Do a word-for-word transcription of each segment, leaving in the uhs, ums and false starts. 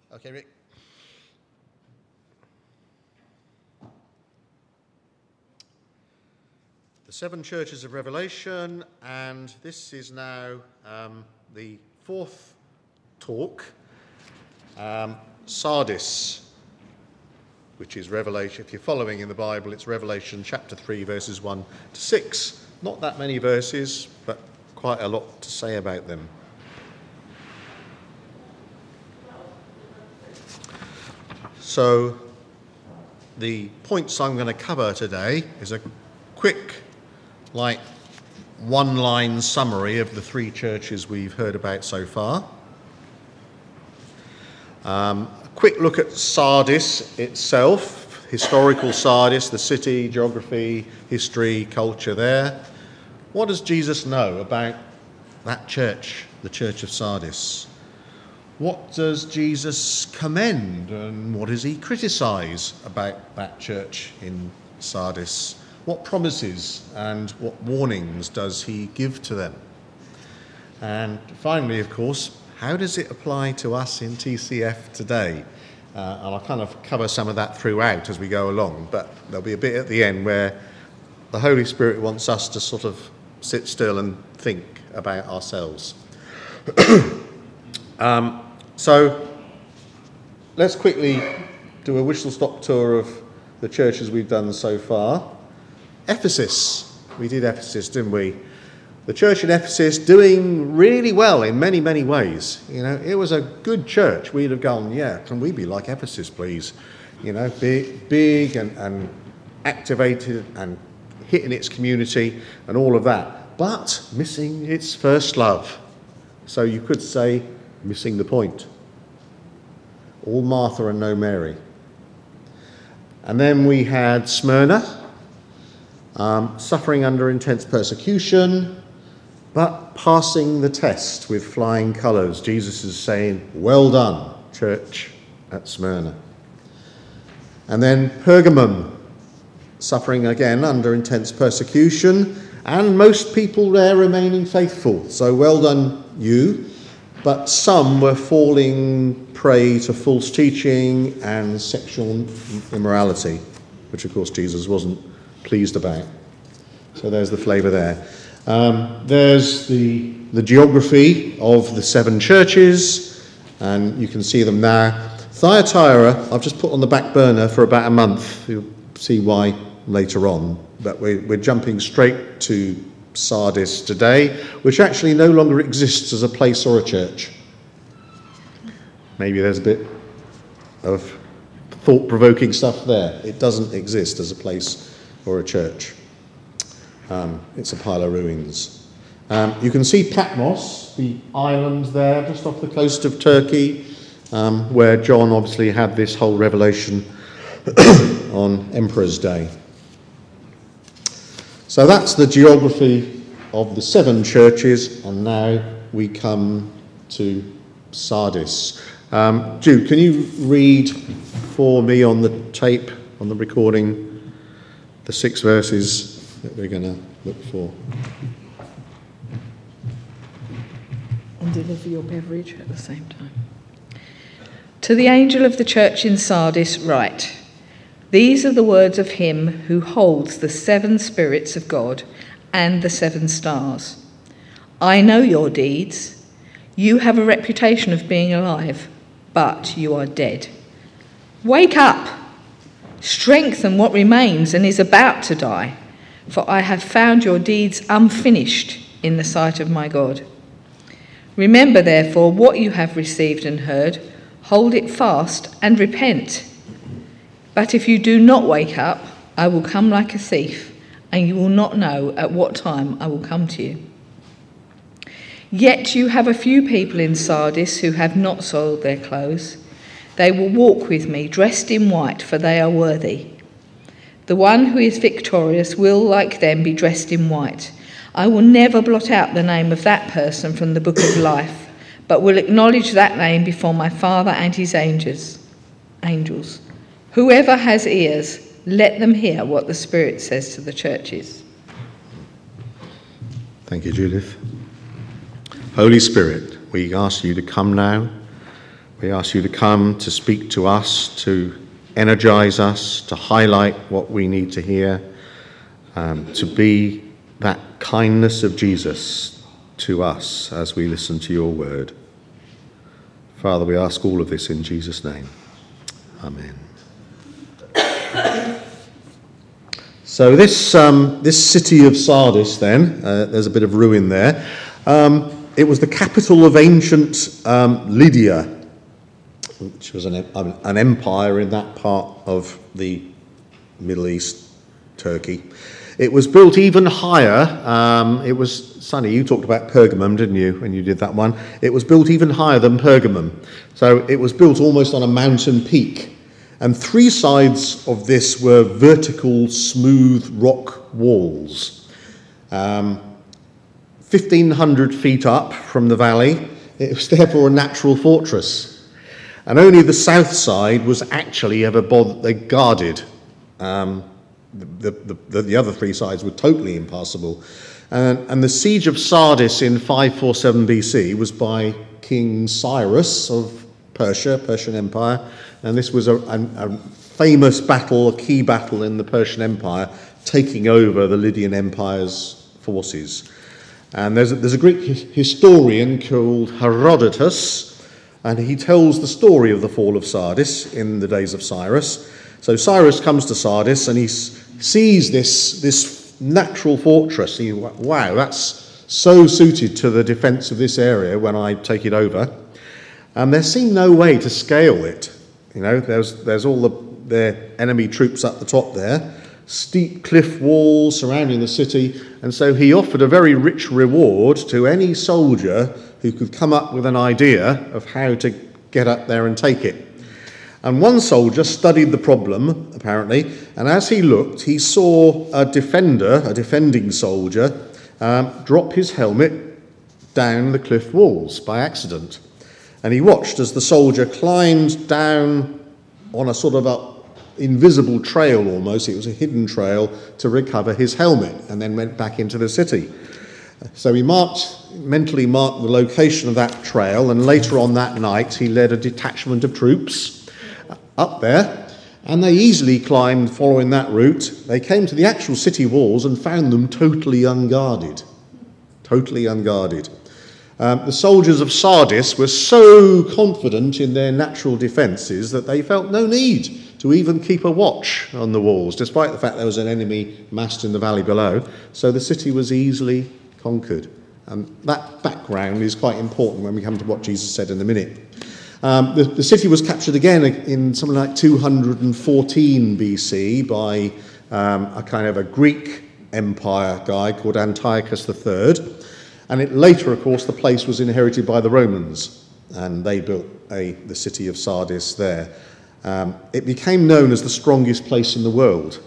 Okay, Rick. The seven churches of Revelation, and this is now um, the fourth talk, um, Sardis, which is Revelation. If you're following in the Bible, it's Revelation chapter three, verses one to six. Not that many verses, but quite a lot to say about them. So the points I'm going to cover today is a quick, like, one-line summary of the three churches we've heard about so far. Um, a quick look at Sardis itself, historical Sardis, the city, geography, history, culture there. What does Jesus know about that church, the church of Sardis? What does Jesus commend and what does he criticise about that church in Sardis? What promises and what warnings does he give to them? And finally, of course, how does it apply to us in T C F today? Uh, and I'll kind of cover some of that throughout as we go along, but there'll be a bit at the end where the Holy Spirit wants us to sort of sit still and think about ourselves. um, so let's quickly do a whistle-stop tour of the churches we've done so far. Ephesus. We did Ephesus, didn't we? The church in Ephesus doing really well in many, many ways. You know, it was a good church. We'd have gone, yeah, can we be like Ephesus, please? You know, big, big and, and activated and hitting its community and all of that. But missing its first love. So you could say, missing the point. All Martha and no Mary. And then we had Smyrna. Um, suffering under intense persecution, but passing the test with flying colours. Jesus is saying, well done, church at Smyrna. And then Pergamum, suffering again under intense persecution, and most people there remaining faithful. So well done you, but some were falling prey to false teaching and sexual immorality, which of course Jesus wasn't pleased about. So there's the flavour there. Um, there's the the geography of the seven churches, and you can see them now. Thyatira, I've just put on the back burner for about a month. You'll see why later on. But we're, we're jumping straight to Sardis today, which actually no longer exists as a place or a church. Maybe there's a bit of thought-provoking stuff there. It doesn't exist as a place or a church. Um, it's a pile of ruins. Um, you can see Patmos, the island there, just off the coast of Turkey, um, where John obviously had this whole revelation on Emperor's Day. So that's the geography of the seven churches, and now we come to Sardis. Um, Jude, can you read for me on the tape, on the recording, the six verses that we're going to look for? And deliver your beverage at the same time. To the angel of the church in Sardis write, these are the words of him who holds the seven spirits of God and the seven stars. I know your deeds. You have a reputation of being alive, but you are dead. Wake up! Strengthen what remains and is about to die, for I have found your deeds unfinished in the sight of my God. Remember, therefore, what you have received and heard, hold it fast and repent. But if you do not wake up, I will come like a thief, and you will not know at what time I will come to you. Yet you have a few people in Sardis who have not soiled their clothes. They will walk with me, dressed in white, for they are worthy. The one who is victorious will, like them, be dressed in white. I will never blot out the name of that person from the book of life, but will acknowledge that name before my Father and his angels. Angels. Whoever has ears, let them hear what the Spirit says to the churches. Thank you, Judith. Holy Spirit, we ask you to come now, We ask you to come to speak to us, to energize us, to highlight what we need to hear, um, to be that kindness of Jesus to us as we listen to your word. Father, we ask all of this in Jesus' name. Amen. So this um, this city of Sardis then, uh, there's a bit of ruin there. Um, it was the capital of ancient um, Lydia, which was an, an empire in that part of the Middle East, Turkey. It was built even higher. Um, it was, Sonny, you talked about Pergamum, didn't you, when you did that one? It was built even higher than Pergamum. So it was built almost on a mountain peak. And three sides of this were vertical, smooth rock walls. Um, fifteen hundred feet up from the valley, it was therefore a natural fortress. And only the south side was actually ever bothered, guarded. Um, the, the, the, the other three sides were totally impassable. And, and the siege of Sardis in five forty-seven B C was by King Cyrus of Persia, Persian Empire. And this was a, a, a famous battle, a key battle in the Persian Empire, taking over the Lydian Empire's forces. And there's a, there's a Greek historian called Herodotus, and he tells the story of the fall of Sardis in the days of Cyrus. So Cyrus comes to Sardis and he sees this, this natural fortress. He, wow, that's so suited to the defence of this area when I take it over. And there seemed no way to scale it. You know, there's there's all the their enemy troops up the top there, steep cliff walls surrounding the city, and so he offered a very rich reward to any soldier who could come up with an idea of how to get up there and take it. And one soldier studied the problem, apparently, and as he looked, he saw a defender, a defending soldier, um, drop his helmet down the cliff walls by accident. And he watched as the soldier climbed down on a sort of a invisible trail almost, it was a hidden trail, to recover his helmet, and then went back into the city. So he marked, mentally marked the location of that trail, and later on that night he led a detachment of troops up there, and they easily climbed following that route. They came to the actual city walls and found them totally unguarded. Totally unguarded. Um, the soldiers of Sardis were so confident in their natural defences that they felt no need to even keep a watch on the walls, despite the fact there was an enemy massed in the valley below. So the city was easily conquered. And that background is quite important when we come to what Jesus said in a minute. Um, the, the city was captured again in something like two hundred fourteen B C by um, a kind of a Greek empire guy called Antiochus the Third. And it, later, of course, the place was inherited by the Romans, and they built a, the city of Sardis there. Um, it became known as the strongest place in the world,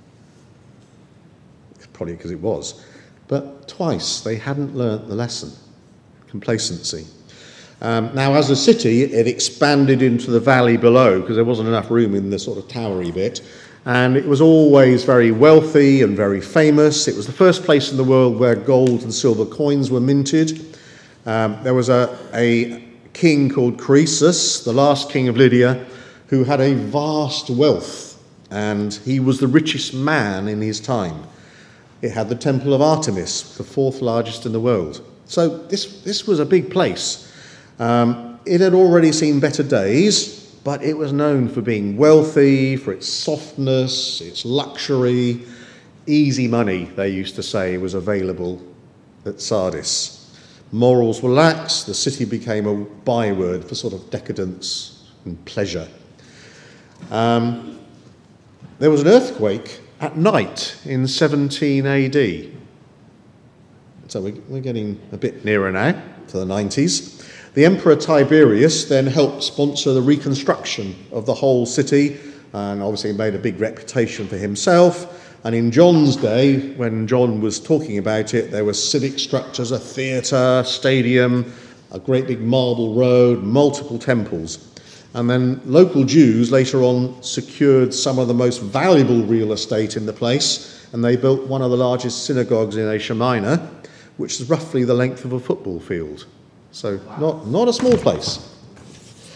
probably because it was. But twice they hadn't learnt the lesson, complacency. Um, now, as a city, it expanded into the valley below because there wasn't enough room in the sort of towery bit. And it was always very wealthy and very famous. It was the first place in the world where gold and silver coins were minted. Um, there was a, a king called Croesus, the last king of Lydia, who had a vast wealth, and he was the richest man in his time. It had the Temple of Artemis, the fourth largest in the world. So this, this was a big place. Um, it had already seen better days, but it was known for being wealthy, for its softness, its luxury. Easy money, they used to say, was available at Sardis. Morals were lax. The city became a byword for sort of decadence and pleasure. Um, there was an earthquake at night in seventeen A D. So we're getting a bit nearer now to the nineties. The Emperor Tiberius then helped sponsor the reconstruction of the whole city, and obviously made a big reputation for himself. And in John's day, when John was talking about it, there were civic structures, a theatre, stadium, a great big marble road, multiple temples. And then local Jews later on secured some of the most valuable real estate in the place, and they built one of the largest synagogues in Asia Minor, which is roughly the length of a football field. So not, not a small place.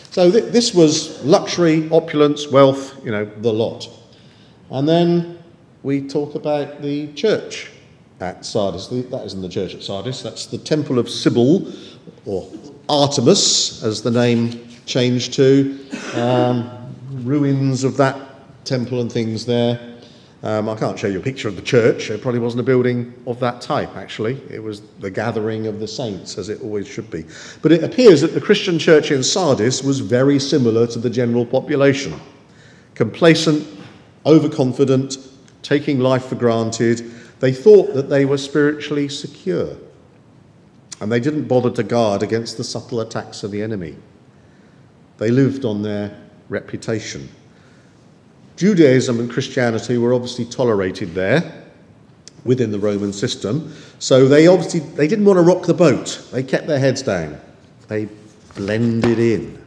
So th- this was luxury, opulence, wealth, you know, the lot. And then we talk about the church at Sardis. That isn't the church at Sardis, that's the Temple of Cybele, or Artemis, as the name changed to. Um, ruins of that temple and things there. Um, I can't show you a picture of the church. It probably wasn't a building of that type, actually. It was the gathering of the saints, as it always should be. But it appears that the Christian church in Sardis was very similar to the general population. Complacent, overconfident, taking life for granted. They thought that they were spiritually secure. And they didn't bother to guard against the subtle attacks of the enemy. They lived on their reputation. Judaism and Christianity were obviously tolerated there within the Roman system. So they obviously they didn't want to rock the boat. They kept their heads down. They blended in.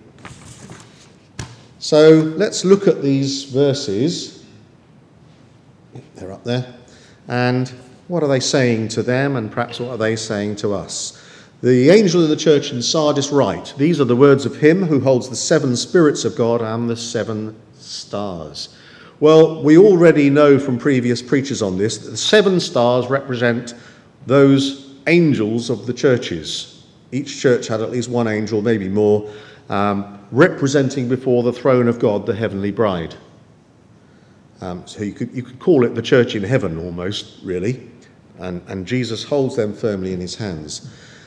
So let's look at these verses. They're up there. And what are they saying to them, and perhaps what are they saying to us? The angel of the church in Sardis write, "These are the words of him who holds the seven spirits of God and the seven stars." Well, we already know from previous preachers on this that the seven stars represent those angels of the churches. Each church had at least one angel, maybe more, um, representing before the throne of God the heavenly bride. Um, so you could you could call it the church in heaven almost, really, and, and Jesus holds them firmly in his hands.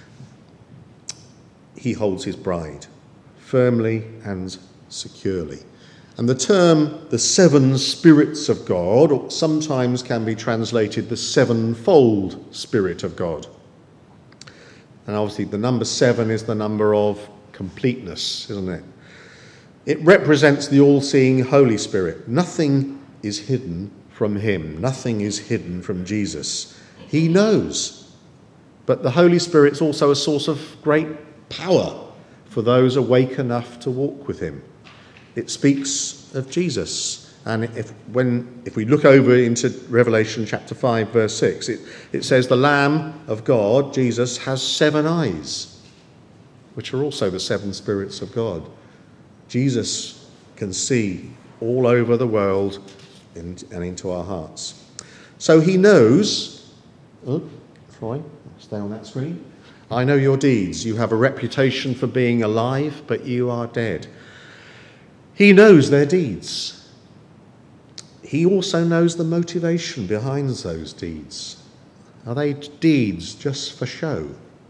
He holds his bride firmly and securely. And the term, the seven spirits of God, sometimes can be translated the sevenfold Spirit of God. And obviously the number seven is the number of completeness, isn't it? It represents the all-seeing Holy Spirit. Nothing is hidden from him. Nothing is hidden from Jesus. He knows. But the Holy Spirit's also a source of great power for those awake enough to walk with him. It speaks of Jesus. And if when if we look over into Revelation chapter five, verse six, it, it says the Lamb of God, Jesus, has seven eyes, which are also the seven spirits of God. Jesus can see all over the world and into our hearts. So he knows, oh, Troy, stay on that screen. I know your deeds. You have a reputation for being alive, but you are dead. He knows their deeds. He also knows the motivation behind those deeds. Are they deeds just for show?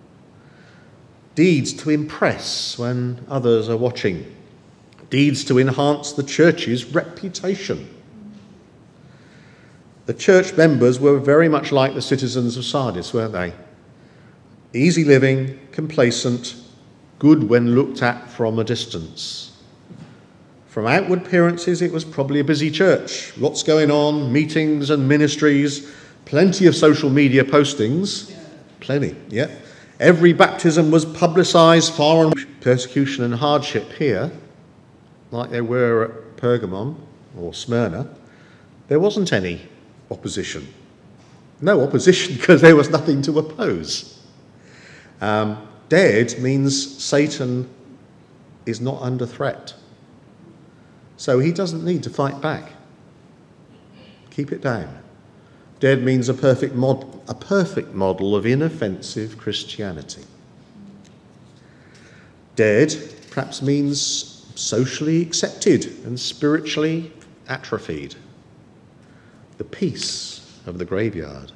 Deeds to impress when others are watching? Deeds to enhance the church's reputation? The church members were very much like the citizens of Sardis, weren't they? Easy living, complacent, good when looked at from a distance. From outward appearances, it was probably a busy church. Lots going on, meetings and ministries, plenty of social media postings. Yeah. Plenty, yeah. Every baptism was publicised, far and persecution and hardship here, like there were at Pergamon or Smyrna. There wasn't any opposition. No opposition because there was nothing to oppose. Um, dead means Satan is not under threat. So he doesn't need to fight back. Keep it down. Dead means a perfect mod- a perfect model of inoffensive Christianity. Dead perhaps means socially accepted and spiritually atrophied. The peace of the graveyard.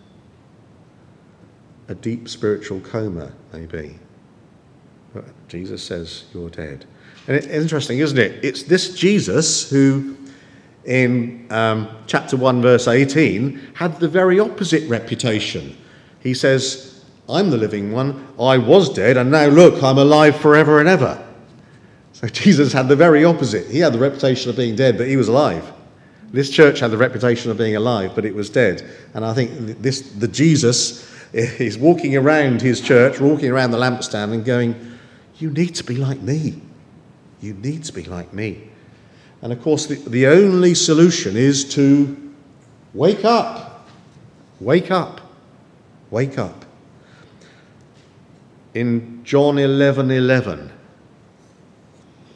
A deep spiritual coma, maybe. But Jesus says, you're dead. And it's interesting, isn't it? It's this Jesus who, in um, chapter one, verse eighteen, had the very opposite reputation. He says, I'm the living one, I was dead, and now look, I'm alive forever and ever. So Jesus had the very opposite. He had the reputation of being dead, but he was alive. This church had the reputation of being alive, but it was dead. And I think this, the Jesus is walking around his church, walking around the lampstand and going, you need to be like me. You need to be like me. And of course, the, the only solution is to wake up. Wake up. Wake up. In John eleven eleven,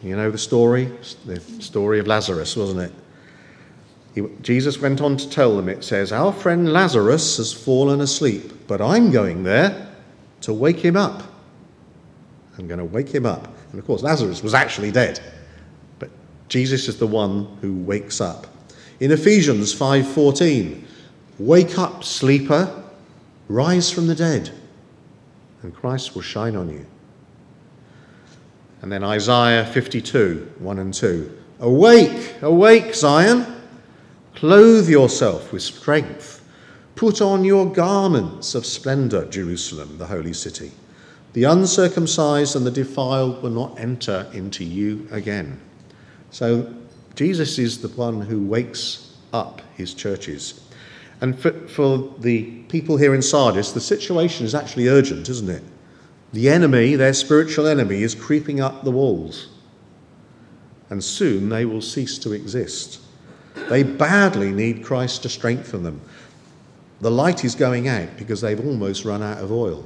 You know the story? The story of Lazarus, wasn't it? He, Jesus went on to tell them, it says, our friend Lazarus has fallen asleep, but I'm going there to wake him up. I'm going to wake him up. And of course, Lazarus was actually dead. But Jesus is the one who wakes up. In Ephesians five fourteen, wake up, sleeper, rise from the dead, and Christ will shine on you. And then Isaiah fifty-two, one and two, awake, awake, Zion, clothe yourself with strength, put on your garments of splendor, Jerusalem, the holy city. The uncircumcised and the defiled will not enter into you again. So Jesus is the one who wakes up his churches. And for, for the people here in Sardis, the situation is actually urgent, isn't it? The enemy, their spiritual enemy, is creeping up the walls. And soon they will cease to exist. They badly need Christ to strengthen them. The light is going out because they've almost run out of oil.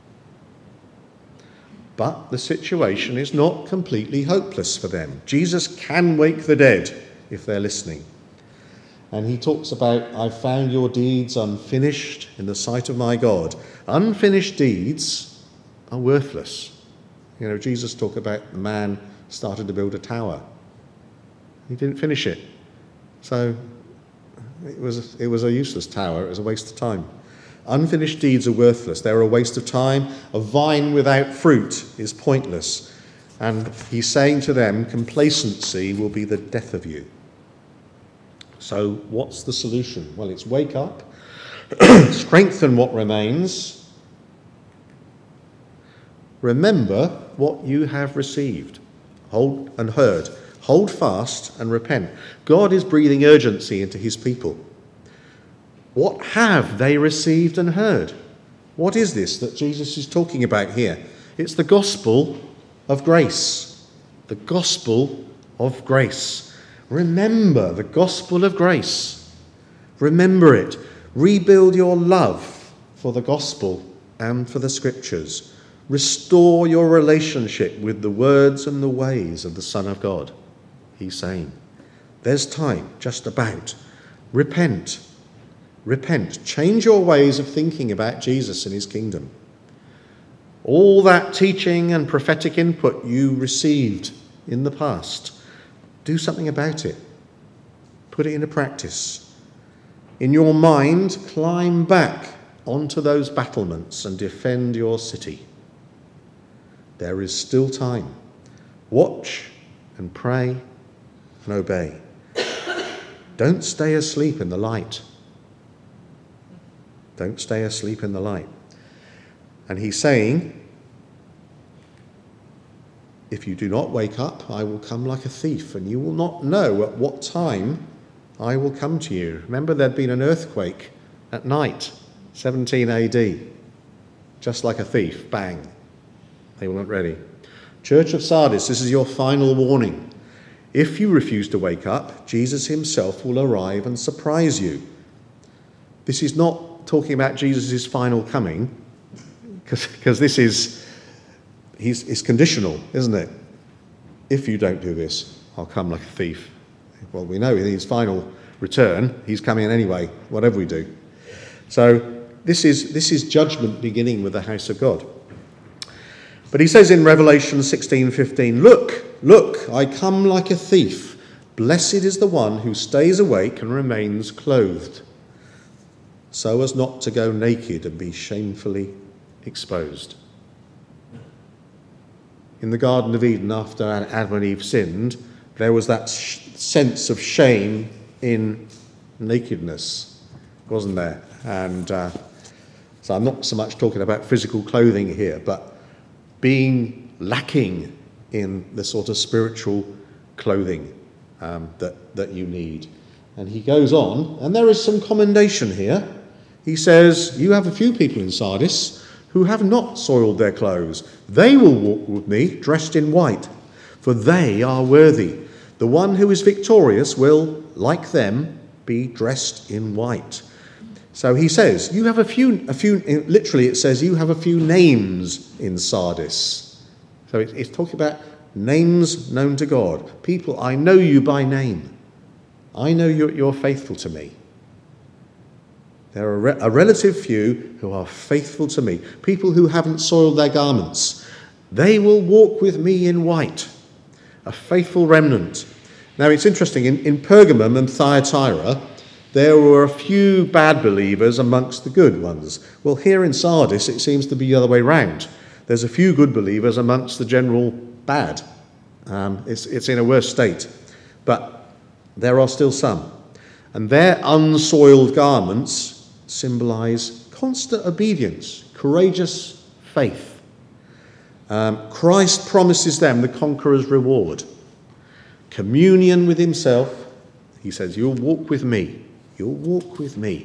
But the situation is not completely hopeless for them. Jesus can wake the dead if they're listening. And he talks about, I found your deeds unfinished in the sight of my God. Unfinished deeds are worthless. You know, Jesus talked about the man started to build a tower. He didn't finish it. So it was, it was a useless tower. It was a waste of time. Unfinished deeds are worthless. They're a waste of time. A vine without fruit is pointless. And he's saying to them, complacency will be the death of you. So what's the solution? Well, it's wake up, strengthen what remains, remember what you have received, hold and heard, hold fast and repent. God is breathing urgency into his people. What have they received and heard? What is this that Jesus is talking about here? It's the gospel of grace. The gospel of grace. Remember the gospel of grace. Remember it. Rebuild your love for the gospel and for the scriptures. Restore your relationship with the words and the ways of the Son of God. He's saying, there's time just about. Repent. Repent. Change your ways of thinking about Jesus and his kingdom. All that teaching and prophetic input you received in the past, do something about it. Put it into practice. In your mind, climb back onto those battlements and defend your city. There is still time. Watch and pray and obey. Don't stay asleep in the light. Don't stay asleep in the light. And he's saying, if you do not wake up, I will come like a thief, and you will not know at what time I will come to you. Remember, there'd been an earthquake at night, seventeen A D. Just like a thief, bang. They weren't ready. Church of Sardis, this is your final warning. If you refuse to wake up, Jesus himself will arrive and surprise you. This is not talking about Jesus' final coming, because this is... He's, it's conditional, isn't it? If you don't do this, I'll come like a thief. Well, we know in his final return, he's coming in anyway, whatever we do. So this is, this is judgment beginning with the house of God. But he says in Revelation sixteen fifteen, look, look, I come like a thief. Blessed is the one who stays awake and remains clothed, so as not to go naked and be shamefully exposed. In the Garden of Eden, after Adam and Eve sinned, there was that sh- sense of shame in nakedness, wasn't there? And uh, so I'm not so much talking about physical clothing here, but being lacking in the sort of spiritual clothing um, that, that you need. And he goes on, and there is some commendation here. He says, you have a few people in Sardis who have not soiled their clothes. They will walk with me dressed in white, for they are worthy. The one who is victorious will, like them, be dressed in white. So he says, you have a few, a few. Literally it says, you have a few names in Sardis. So it's talking about names known to God. People, I know you by name. I know you're, you're faithful to me. There are a, re- a relative few who are faithful to me. People who haven't soiled their garments. They will walk with me in white. A faithful remnant. Now it's interesting, in, in Pergamum and Thyatira, there were a few bad believers amongst the good ones. Well, here in Sardis, it seems to be the other way round. There's a few good believers amongst the general bad. Um, it's, it's in a worse state. But there are still some. And their unsoiled garments symbolize constant obedience, courageous faith. Um, Christ promises them the conqueror's reward. Communion with himself. He says, you'll walk with me. You'll walk with me.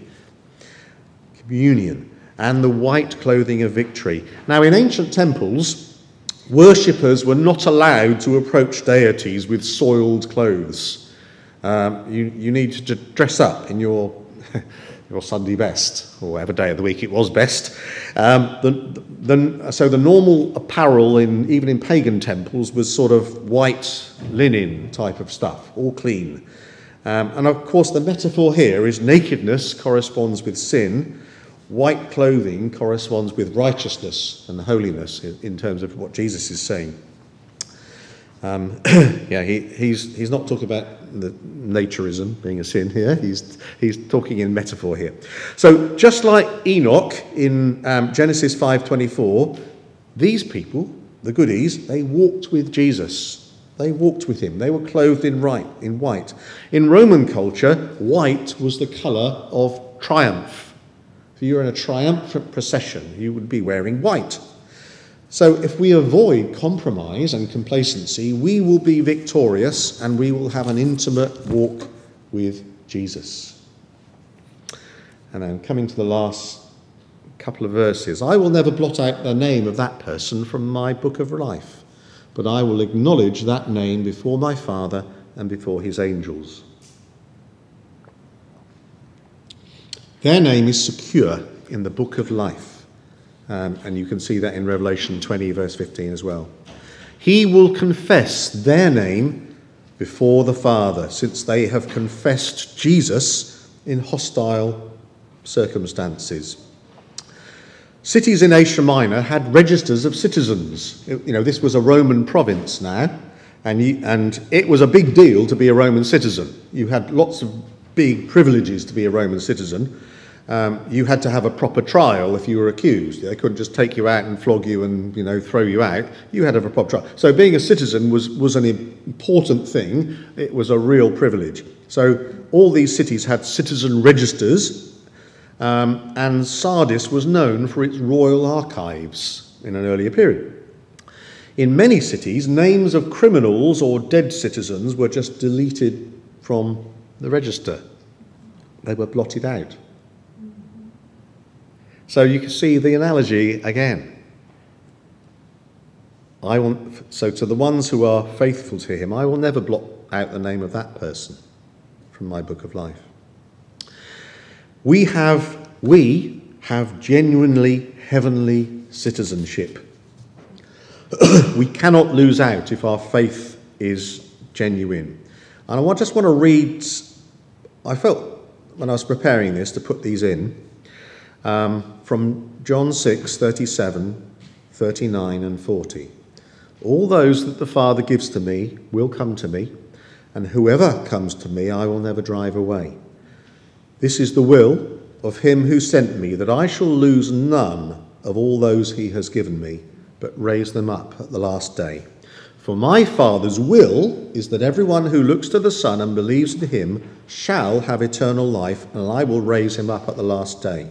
Communion and the white clothing of victory. Now, in ancient temples, worshippers were not allowed to approach deities with soiled clothes. Um, you, you need to dress up in your your Sunday best, or whatever day of the week it was best. Um, the, the, so the normal apparel, in even in pagan temples, was sort of white linen type of stuff, all clean. Um, and of course the metaphor here is nakedness corresponds with sin, white clothing corresponds with righteousness and holiness in, in terms of what Jesus is saying. Um, yeah, he, he's he's not talking about the naturism being a sin here. He's he's talking in metaphor here. So just like Enoch in um, Genesis five twenty-four, these people, the goodies, they walked with Jesus. They walked with him. They were clothed in right in white. In Roman culture, white was the colour of triumph. If you were in a triumphant procession, you would be wearing white. So if we avoid compromise and complacency, we will be victorious and we will have an intimate walk with Jesus. And then coming to the last couple of verses, I will never blot out the name of that person from my book of life, but I will acknowledge that name before my Father and before his angels. Their name is secure in the book of life. Um, and you can see that in Revelation twenty, verse fifteen as well. He will confess their name before the Father, since they have confessed Jesus in hostile circumstances. Cities in Asia Minor had registers of citizens. You know, this was a Roman province now, and, you, and it was a big deal to be a Roman citizen. You had lots of big privileges to be a Roman citizen. Um, you had to have a proper trial if you were accused. They couldn't just take you out and flog you and, you know, throw you out. You had to have a proper trial. So being a citizen was, was an important thing. It was a real privilege. So all these cities had citizen registers, um, and Sardis was known for its royal archives in an earlier period. In many cities, names of criminals or dead citizens were just deleted from the register. They were blotted out. So you can see the analogy again. I want, so to the ones who are faithful to him, I will never blot out the name of that person from my book of life. We have, we have genuinely heavenly citizenship. We cannot lose out if our faith is genuine. And I just want to read, I felt when I was preparing this to put these in, um, from John six, thirty-seven, thirty-nine and forty. All those that the Father gives to me will come to me, and whoever comes to me I will never drive away. This is the will of him who sent me, that I shall lose none of all those he has given me, but raise them up at the last day. For my Father's will is that everyone who looks to the Son and believes in him shall have eternal life, and I will raise him up at the last day.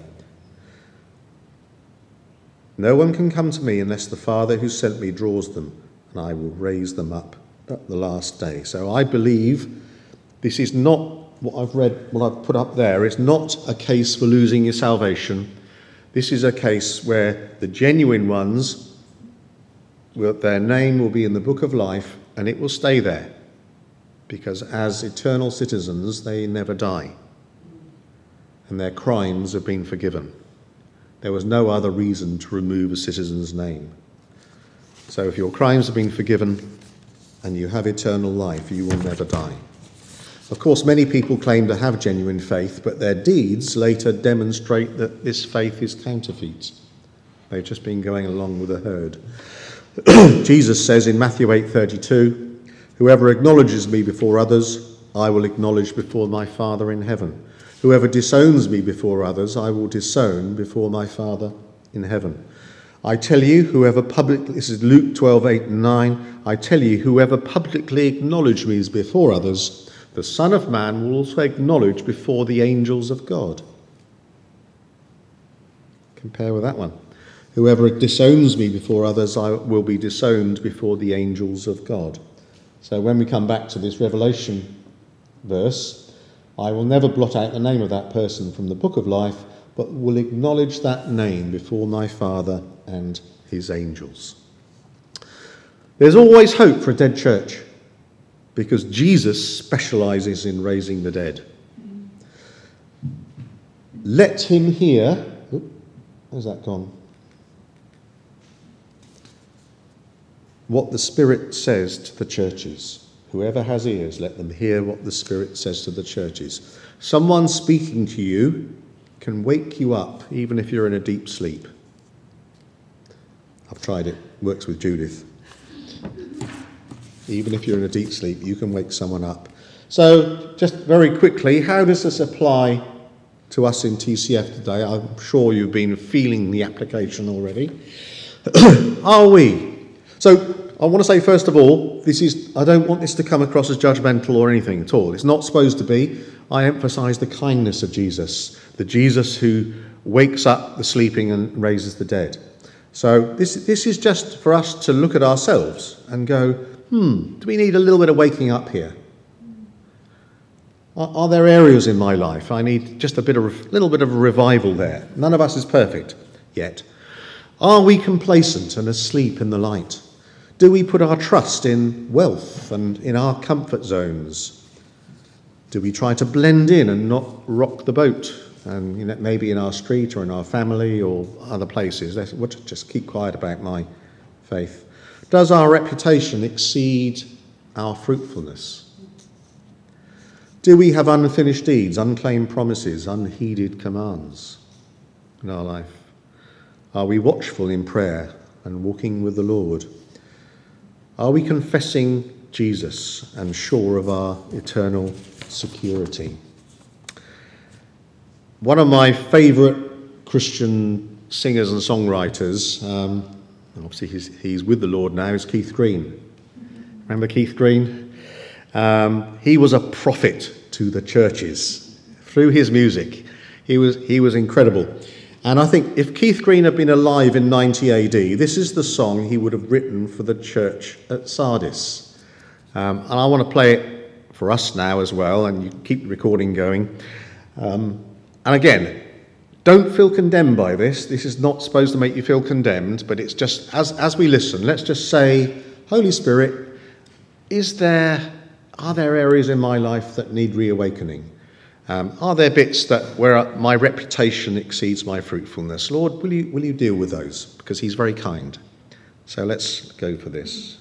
No one can come to me unless the Father who sent me draws them, and I will raise them up at the last day. So I believe this is not what I've read, what I've put up there. It's not a case for losing your salvation. This is a case where the genuine ones, will, their name will be in the book of life, and it will stay there, because as eternal citizens they never die, and their crimes have been forgiven. There was no other reason to remove a citizen's name. So if your crimes have been forgiven, and you have eternal life. You will never die. Of course, many people claim to have genuine faith, but their deeds later demonstrate that this faith is counterfeit. They've just been going along with the herd. Jesus says in Matthew eight thirty-two, "Whoever acknowledges me before others, I will acknowledge before my Father in heaven. Whoever disowns me before others, I will disown before my Father in heaven. I tell you, whoever publicly," this is Luke twelve, eight and nine, "I tell you, whoever publicly acknowledges me before others, the Son of Man will also acknowledge before the angels of God." Compare with that one. "Whoever disowns me before others, I will be disowned before the angels of God." So when we come back to this Revelation verse, I will never blot out the name of that person from the book of life, but will acknowledge that name before my Father and his angels. There's always hope for a dead church, because Jesus specializes in raising the dead. Let him hear. Oop, where's that gone? What the Spirit says to the churches. Whoever has ears, let them hear what the Spirit says to the churches. Someone speaking to you can wake you up, even if you're in a deep sleep. I've tried it. Works with Judith. Even if you're in a deep sleep, you can wake someone up. So, just very quickly, how does this apply to us in T C F today? I'm sure you've been feeling the application already. Are we? So, I want to say, first of all, this is, I don't want this to come across as judgmental or anything at all. It's not supposed to be. I emphasise the kindness of Jesus, the Jesus who wakes up the sleeping and raises the dead. So this, this is just for us to look at ourselves and go, hmm, do we need a little bit of waking up here? Are, are there areas in my life I need just a bit of, little bit of a revival there? None of us is perfect yet. Are we complacent and asleep in the light? Do we put our trust in wealth and in our comfort zones? Do we try to blend in and not rock the boat? And you know, maybe in our street or in our family or other places, let's we'll just keep quiet about my faith. Does our reputation exceed our fruitfulness? Do we have unfinished deeds, unclaimed promises, unheeded commands in our life? Are we watchful in prayer and walking with the Lord? Are we confessing Jesus and sure of our eternal security? One of my favourite Christian singers and songwriters, um, obviously he's, he's with the Lord now, is Keith Green. Remember Keith Green? Um, he was a prophet to the churches through his music. He was he was incredible. And I think if Keith Green had been alive in ninety A D, this is the song he would have written for the church at Sardis. Um, and I want to play it for us now as well, and you keep the recording going. Um, and again, don't feel condemned by this. This is not supposed to make you feel condemned, but it's just, as, as we listen, let's just say, Holy Spirit, is there, are there areas in my life that need reawakening? Um, are there bits that where my reputation exceeds my fruitfulness? Lord, will you will you deal with those? Because he's very kind. So let's go for this.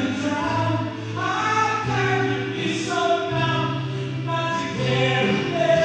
Yeah.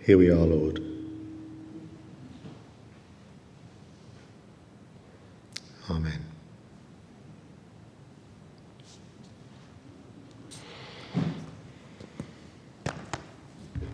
Here we are, Lord. Amen.